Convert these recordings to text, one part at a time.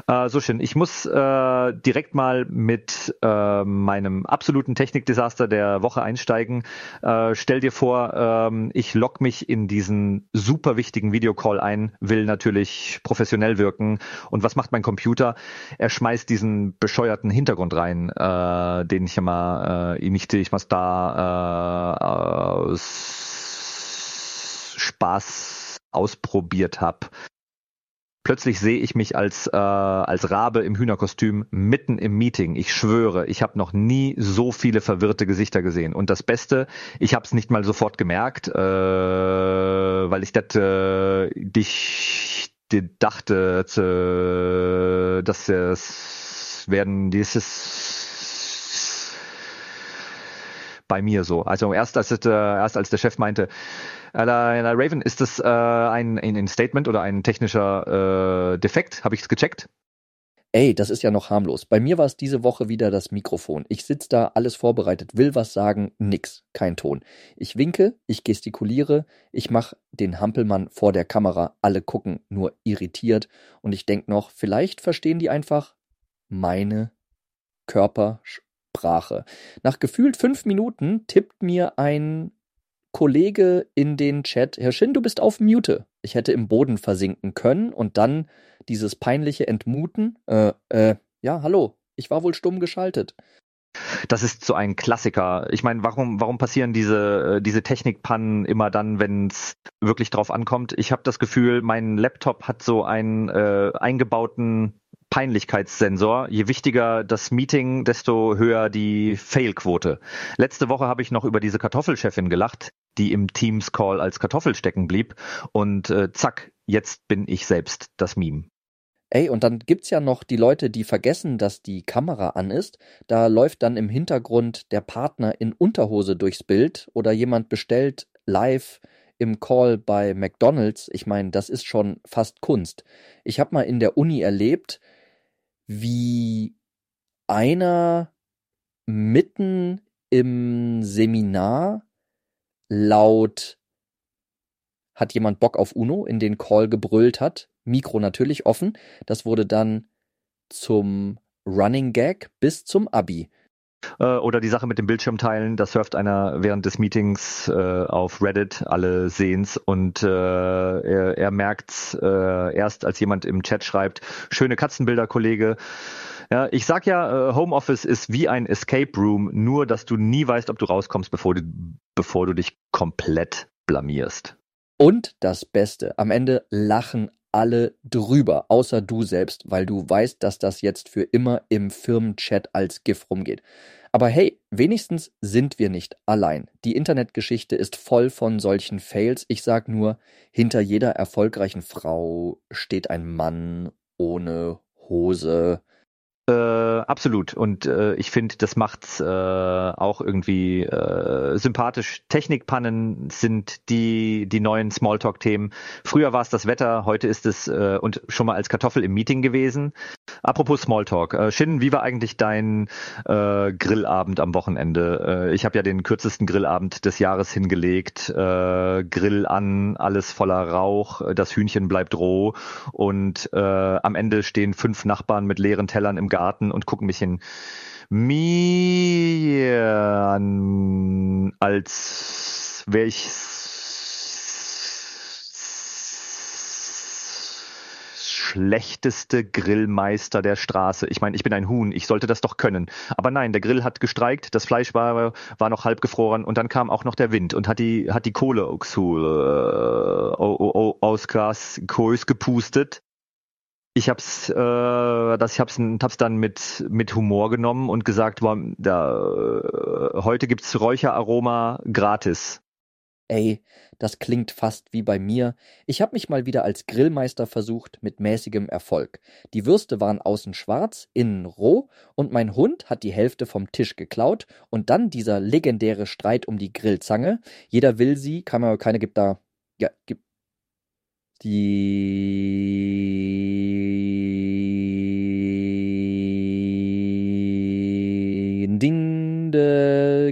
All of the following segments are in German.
So schön. Ich muss direkt mal mit meinem absoluten Technikdesaster der Woche einsteigen. Stell dir vor, ich logge mich in diesen super wichtigen Videocall ein, will natürlich professionell wirken. Und was macht mein Computer? Er schmeißt diesen bescheuerten Hintergrund rein, den ich immer, ich was da aus Spaß ausprobiert habe. Plötzlich sehe ich mich als Rabe im Hühnerkostüm mitten im Meeting. Ich schwöre, ich habe noch nie so viele verwirrte Gesichter gesehen. Und das Beste, ich habe es nicht mal sofort gemerkt, weil ich dachte, dass es werden dieses bei mir so. Also erst als der Chef meinte, Raven, ist das ein Statement oder ein technischer Defekt? Habe ich es gecheckt? Ey, das ist ja noch harmlos. Bei mir war es diese Woche wieder das Mikrofon. Ich sitze da, alles vorbereitet, will was sagen, nix, kein Ton. Ich winke, ich gestikuliere, ich mache den Hampelmann vor der Kamera. Alle gucken nur irritiert und ich denk noch, vielleicht verstehen die einfach meine Körpersprache. Nach gefühlt 5 Minuten tippt mir ein Kollege in den Chat, Herr Shin, du bist auf Mute. Ich hätte im Boden versinken können und dann dieses peinliche Entmuten. Ja, hallo, ich war wohl stumm geschaltet. Das ist so ein Klassiker. Ich meine, warum passieren diese Technikpannen immer dann, wenn es wirklich drauf ankommt? Ich habe das Gefühl, mein Laptop hat so einen eingebauten Peinlichkeitssensor. Je wichtiger das Meeting, desto höher die Fail-Quote. Letzte Woche habe ich noch über diese Kartoffelchefin gelacht, die im Teams-Call als Kartoffel stecken blieb. Und zack, jetzt bin ich selbst das Meme. Ey, und dann gibt's ja noch die Leute, die vergessen, dass die Kamera an ist. Da läuft dann im Hintergrund der Partner in Unterhose durchs Bild oder jemand bestellt live im Call bei McDonald's. Ich meine, das ist schon fast Kunst. Ich habe mal in der Uni erlebt, wie einer mitten im Seminar laut hat jemand Bock auf Uno in den Call gebrüllt hat. Mikro natürlich offen. Das wurde dann zum Running Gag bis zum Abi. Oder die Sache mit dem Bildschirmteilen, da surft einer während des Meetings auf Reddit, alle sehen's und er merkt's erst, als jemand im Chat schreibt, schöne Katzenbilder, Kollege. Ja, ich sag ja, Homeoffice ist wie ein Escape Room, nur dass du nie weißt, ob du rauskommst, bevor du dich komplett blamierst. Und das Beste, am Ende lachen alle drüber, außer du selbst, weil du weißt, dass das jetzt für immer im Firmenchat als GIF rumgeht. Aber hey, wenigstens sind wir nicht allein. Die Internetgeschichte ist voll von solchen Fails. Ich sag nur, hinter jeder erfolgreichen Frau steht ein Mann ohne Hose. Absolut. Und ich finde, das macht's auch irgendwie sympathisch. Technikpannen sind die neuen Smalltalk-Themen. Früher war es das Wetter, heute ist es und schon mal als Kartoffel im Meeting gewesen. Apropos Smalltalk. Shin, wie war eigentlich dein Grillabend am Wochenende? Ich habe ja den kürzesten Grillabend des Jahres hingelegt. Grill an, alles voller Rauch, das Hühnchen bleibt roh und am Ende stehen 5 Nachbarn mit leeren Tellern im Garten und gucken mich in mir an, als wäre ich schlechteste Grillmeister der Straße. Ich meine, ich bin ein Huhn, ich sollte das doch können. Aber nein, der Grill hat gestreikt, das Fleisch war noch halb gefroren und dann kam auch noch der Wind und hat die Kohle aus Gas gepustet. Ich hab's dann mit Humor genommen und gesagt, heute gibt's Räucheraroma gratis. Ey, das klingt fast wie bei mir. Ich habe mich mal wieder als Grillmeister versucht, mit mäßigem Erfolg. Die Würste waren außen schwarz, innen roh und mein Hund hat die Hälfte vom Tisch geklaut und dann dieser legendäre Streit um die Grillzange. Jeder will sie, keine gibt da, ja, gibt die Ding de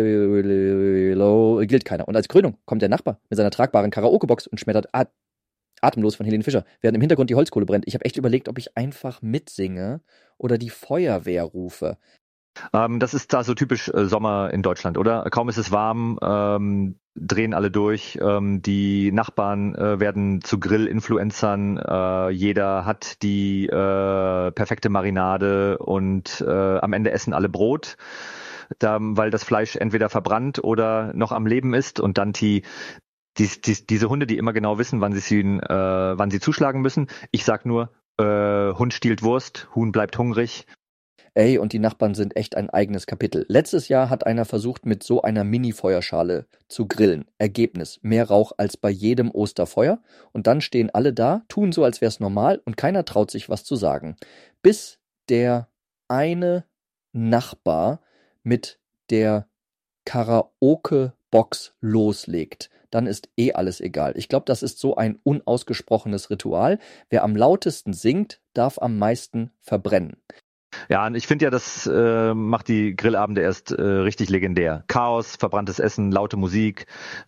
gilt keiner. Und als Krönung kommt der Nachbar mit seiner tragbaren Karaoke-Box und schmettert Atemlos von Helene Fischer, während im Hintergrund die Holzkohle brennt. Ich habe echt überlegt, ob ich einfach mitsinge oder die Feuerwehr rufe. Das ist da so typisch Sommer in Deutschland, oder? Kaum ist es warm, drehen alle durch, die Nachbarn werden zu Grill-Influencern, jeder hat die perfekte Marinade und am Ende essen alle Brot, weil das Fleisch entweder verbrannt oder noch am Leben ist und dann diese Hunde, die immer genau wissen, wann sie zuschlagen müssen. Ich sag nur, Hund stiehlt Wurst, Huhn bleibt hungrig. Ey, und die Nachbarn sind echt ein eigenes Kapitel. Letztes Jahr hat einer versucht, mit so einer Mini-Feuerschale zu grillen. Ergebnis: mehr Rauch als bei jedem Osterfeuer. Und dann stehen alle da, tun so, als wäre es normal und keiner traut sich was zu sagen. Bis der eine Nachbar mit der Karaoke-Box loslegt. Dann ist eh alles egal. Ich glaube, das ist so ein unausgesprochenes Ritual. Wer am lautesten singt, darf am meisten verbrennen. Ja, und ich finde ja, das macht die Grillabende erst richtig legendär. Chaos, verbranntes Essen, laute Musik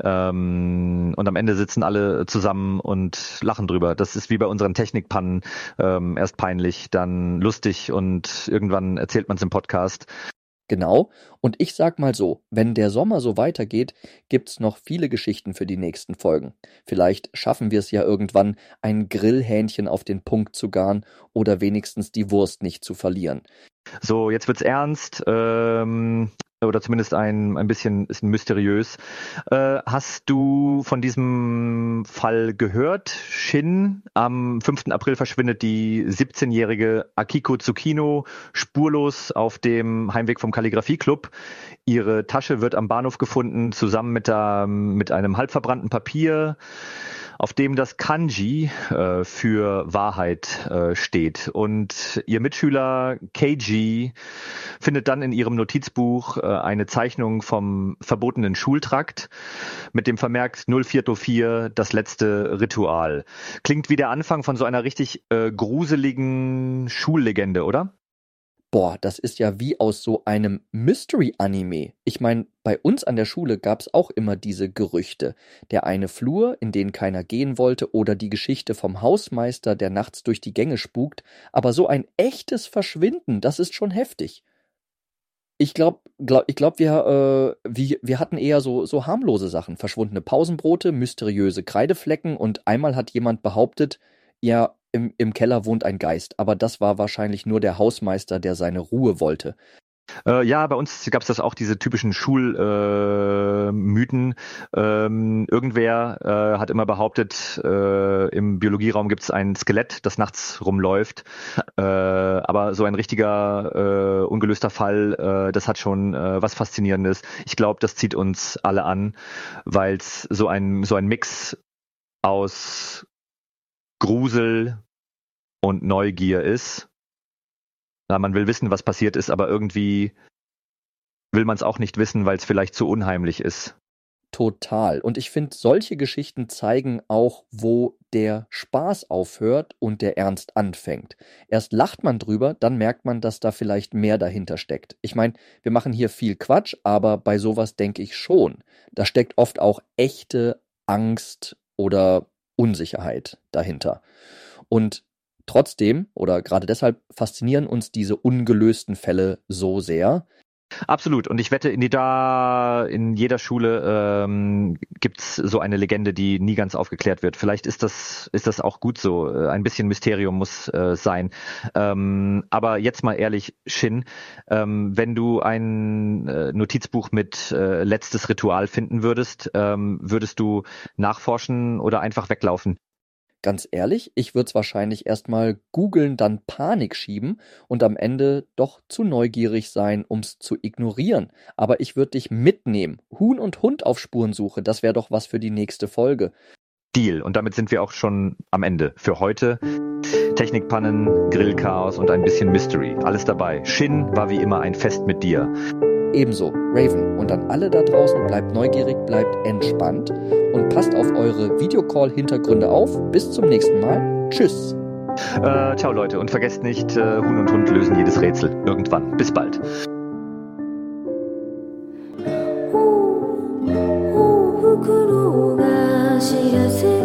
und am Ende sitzen alle zusammen und lachen drüber. Das ist wie bei unseren Technikpannen, erst peinlich, dann lustig und irgendwann erzählt man es im Podcast. Genau. Und ich sag mal so, wenn der Sommer so weitergeht, gibt's noch viele Geschichten für die nächsten Folgen. Vielleicht schaffen wir es ja irgendwann, ein Grillhähnchen auf den Punkt zu garen oder wenigstens die Wurst nicht zu verlieren. So, jetzt wird's ernst, oder zumindest ein bisschen ist mysteriös. Hast du von diesem Fall gehört? Shin, am 5. April verschwindet die 17-jährige Akiko Tsukino spurlos auf dem Heimweg vom Kalligrafie-Club. Ihre Tasche wird am Bahnhof gefunden, zusammen mit einem halbverbrannten Papier, auf dem das Kanji für Wahrheit steht. Und ihr Mitschüler Keiji findet dann in ihrem Notizbuch eine Zeichnung vom verbotenen Schultrakt mit dem Vermerk 0404, das letzte Ritual. Klingt wie der Anfang von so einer richtig gruseligen Schullegende, oder? Boah, das ist ja wie aus so einem Mystery-Anime. Ich meine, bei uns an der Schule gab's auch immer diese Gerüchte. Der eine Flur, in den keiner gehen wollte, oder die Geschichte vom Hausmeister, der nachts durch die Gänge spukt. Aber so ein echtes Verschwinden, das ist schon heftig. Ich glaube, wir hatten eher so harmlose Sachen. Verschwundene Pausenbrote, mysteriöse Kreideflecken und einmal hat jemand behauptet, ja, im Keller wohnt ein Geist. Aber das war wahrscheinlich nur der Hausmeister, der seine Ruhe wollte. Ja, bei uns gab es das auch, diese typischen Schulmythen. Irgendwer hat immer behauptet, im Biologieraum gibt es ein Skelett, das nachts rumläuft. Aber so ein richtiger ungelöster Fall, das hat schon was Faszinierendes. Ich glaube, das zieht uns alle an, weil es so ein Mix aus Grusel und Neugier ist. Na, man will wissen, was passiert ist, aber irgendwie will man es auch nicht wissen, weil es vielleicht zu unheimlich ist. Total. Und ich finde, solche Geschichten zeigen auch, wo der Spaß aufhört und der Ernst anfängt. Erst lacht man drüber, dann merkt man, dass da vielleicht mehr dahinter steckt. Ich meine, wir machen hier viel Quatsch, aber bei sowas denke ich schon. Da steckt oft auch echte Angst oder Unsicherheit dahinter. Und trotzdem, oder gerade deshalb, faszinieren uns diese ungelösten Fälle so sehr. Absolut. Und ich wette, in jeder Schule gibt's so eine Legende, die nie ganz aufgeklärt wird. Vielleicht ist das auch gut so. Ein bisschen Mysterium muss sein. Aber jetzt mal ehrlich, Shin, wenn du ein Notizbuch mit letztes Ritual finden würdest, würdest du nachforschen oder einfach weglaufen? Ganz ehrlich, ich würde es wahrscheinlich erstmal googeln, dann Panik schieben und am Ende doch zu neugierig sein, um's zu ignorieren. Aber ich würde dich mitnehmen. Huhn und Hund auf Spurensuche, das wäre doch was für die nächste Folge. Deal. Und damit sind wir auch schon am Ende für heute. Technikpannen, Grillchaos und ein bisschen Mystery. Alles dabei. Shin war wie immer ein Fest mit dir. Ebenso, Raven. Und an alle da draußen, bleibt neugierig, bleibt entspannt und passt auf eure Videocall-Hintergründe auf. Bis zum nächsten Mal. Tschüss. Ciao Leute und vergesst nicht, Huhn und Hund lösen jedes Rätsel. Irgendwann. Bis bald. 袋が知らせ